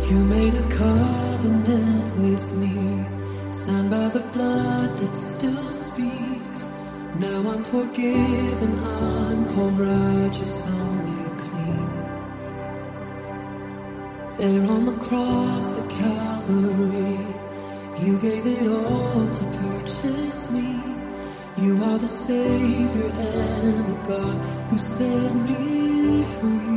You made a covenant with me, signed by the blood that still speaks. Now I'm forgiven, I'm called righteous, I'm made clean. There on the cross at Calvary, you gave it all to purchase me. You are the Savior and the God who set me free.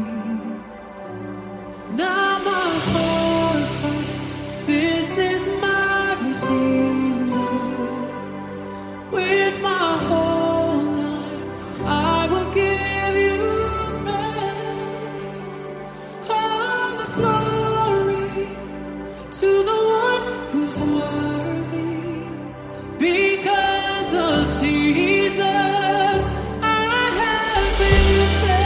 Now my heart cries, this is my Redeemer. With my whole life, I will give you praise. All the glory to the one who's worthy. Because of Jesus, I have been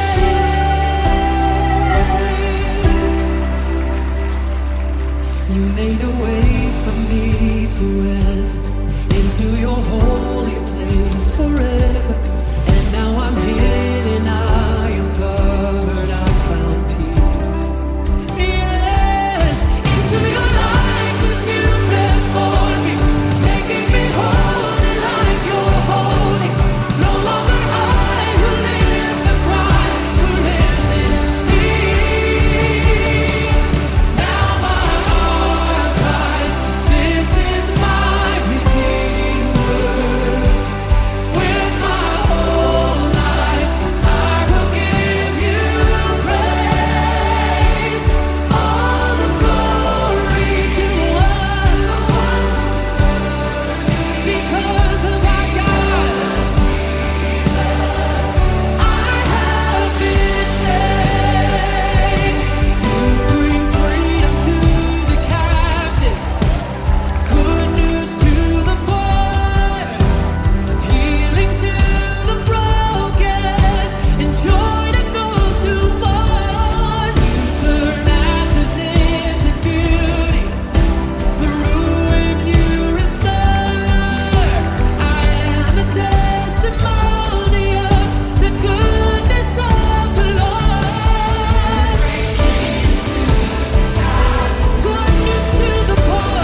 changed. You made a way for me to enter into your holy place forever. And now I'm hidden, I am covered, I found peace. Yes, into your light, 'cause you transform me, making me holy like you're holy. No longer I who live, but Christ who lives in me. Now my heart cries, this is my Redeemer. With my whole life, I will give you praise. All the glory to the one because of our God, I have been changed. You bring freedom to the captive, good news to the poor, healing to the broken, and joy to those who mourn. You turn ashes into beauty, the ruined you restore. I am a testimony of the goodness of the Lord. Good news to the poor,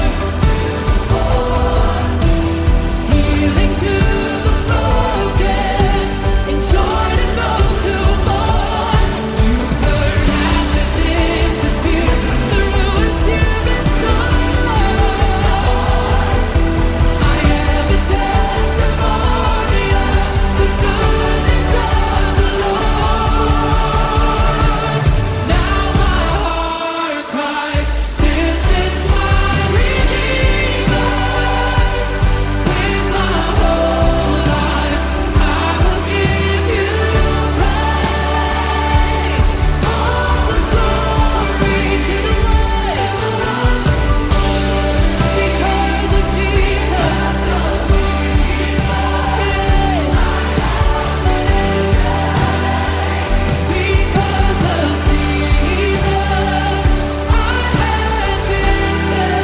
healing to the broken, and joy to those who mourn. You turn ashes into beauty, the ruined you restore. I am a testimony of the goodness of the Lord. Now my heart cries, this is my Redeemer. With my whole life, I will give you praise. All the glory to the one because of Jesus. Yes, because of Jesus, I have been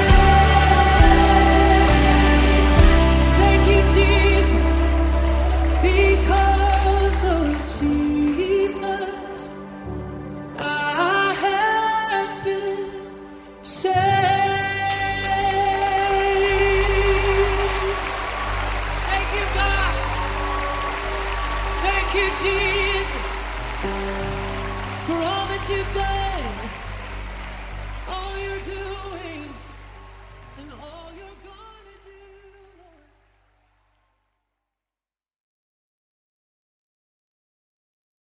changed. Thank you, Jesus. Because of Jesus, I have been changed. Thank you, God. Thank you, Jesus, for all that you've done, all you're doing, and all